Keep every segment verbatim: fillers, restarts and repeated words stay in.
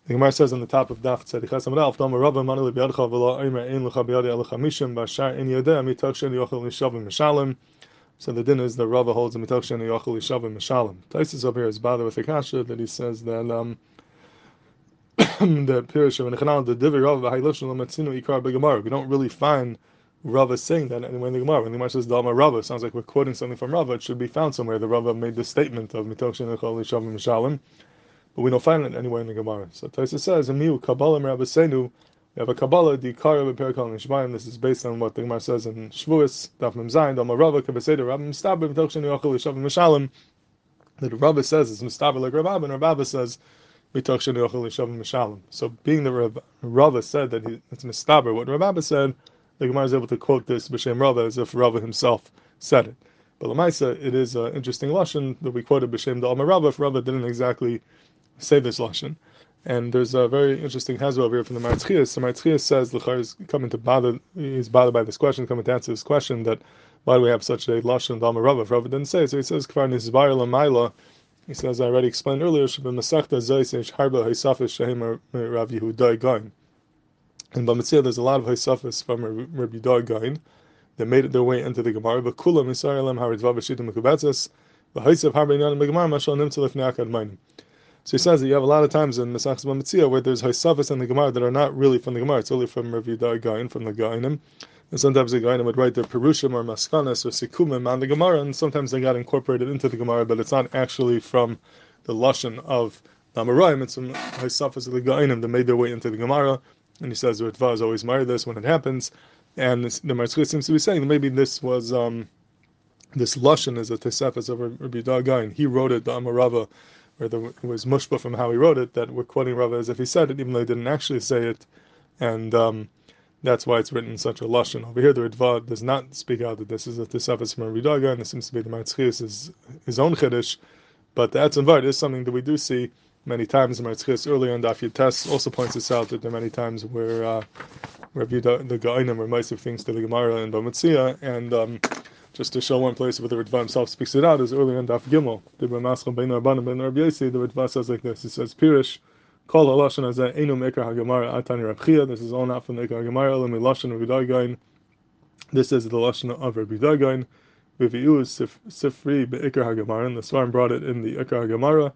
The Gemara says on the top of Daf Tzadichas Amud Alf, Dama Rava Manu L'Biyadcha V'Lo Omer Ein L'Cha B'Yadi Alecha Mishim B'Ashar Ein Yodeh Mitoch She'en Yochel Nishavim Mishalem. So the din is the Rava holds a Mitoch She'en Yochel Nishavim Mishalem. Taisus over here is bothered with the kasha that he says that um the Pirish of Nechanal the Divi Rava V'Hayloshin L'Matzinu Ikar B'Gemara. We don't really find Rava saying that anywhere in the Gemara. When the Gemara says Dama Rava, it sounds like we're quoting something from Rava. It should be found somewhere. The Rava made this statement of Mitoch She'en Yochel Nishavim Mishalem, but we don't find it anywhere in the Gemara. So Taisa says, "Amiu Kabbalah Merabasenu." We have a Kabbalah di Kara Beperikal Nishmayim. This is based on what the Gemara says in Shavuos Daf Mem Zayin. Dama Rava Kabaseder Rabbi Mistaber Mitoch She'en Yochel Nishavim Mishalem. That Rava says is Mistaber like Rabbi, and Rabbi says Mitoch She'en Yochel Nishavim Mishalem. So being the Rava said that he, it's Mistaber, what Rabbi said, the Gemara is able to quote this b'shem Rava as if Rava himself said it. But Lamaisa, it is an interesting lashon that we quoted b'shem the Alma Rava if Rava didn't exactly say this lashon. And there's a very interesting hazard over here from the Maritz Chiyas. The Maritz Chiyas says L'char is coming to bother, he's bothered by this question, coming to answer this question that why do we have such a lashon the Alma Rava if Rava didn't say it? So he says Kfar Nizbayr L'mayla. He says I already explained earlier Shabbat Masechta Zayis Eish Harba Haysafis Shehem Rav Yehudai Gain. In Bamitzia, there's a lot of Haysafis from Rabbi Yehudai Gain that made it their way into the Gemara. But Kula Misarelem Haridvav V'Shita Mekubetzes V'Haysav Harba Yinan Megamar Mashal Nimtzalef Ne'akad Mainim. So he says that you have a lot of times in Mesachs Bamitzia where there's Haysafis in the Gemara that are not really from the Gemara. It's only from Rabbi Yehudai Gain, from the Gainim. And sometimes the Gainim would write their Perushim or Maskanas or Sikumim on the Gemara, and sometimes they got incorporated into the Gemara, but it's not actually from the Lashon of the Amoraim. It's from Haysafis of the Gainim that made their way into the Gemara. And he says the Ritva is always married this when it happens. And this, the Maritz Chiyas seems to be saying that maybe this was, um, this Lashon is a Tesefes of Rabbi Yehudai Gain. He wrote it, the Amarava, where the, it was mushba from how he wrote it, that we're quoting Rava as if he said it, even though he didn't actually say it. And um, that's why it's written in such a Lashon. Over here, the Ritva does not speak out that this is a Tesefes from Rabbi Yehudai Gain. This seems to be the Maritz Chiyas, his, his own Chiddush. But the Etzem Vard is something that we do see many times. The Maritz Chiyas earlier in Daf Yates also points this out, that there are many times where uh, Rabbi the Gainim are mice of things to the Gemara and Bamitzia, and um, just to show one place where the Ritva himself speaks it out is earlier in Daf Gimel. The Ritva says like this. He says, Pirish, Kol HaLashon Hazeh Einu Me'ikar HaGemara Atani Rab Chia. This is all not from the Ikar HaGemara, Elam Lashon Rabbi Yehudai Gain. This is the Lashon of Rabbi Yehudai Gain. Vivi'u Sifri Be'ikar HaGemara, and the Svarim brought it in the Ikar HaGemara.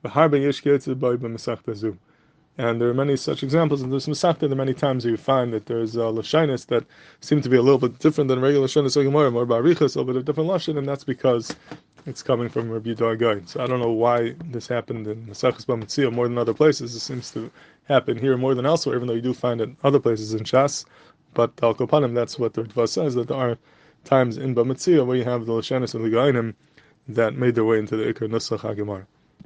And there are many such examples in this Masechta. There are many times you find that there's uh, Lashinis that seem to be a little bit different than regular Lashinis of Gemara, more Barichas, a little bit of different Lashon, and that's because it's coming from Rabbi Yehudai Gain. So I don't know why this happened in Masechtas Bamitzia more than other places. It seems to happen here more than elsewhere, even though you do find it other places in Shas. But Al Kopanim, that's what the Ritva says, that there are times in Bamitzia where you have the Lashinis of the Gainim that made their way into the Ikar Nusach HaGemara.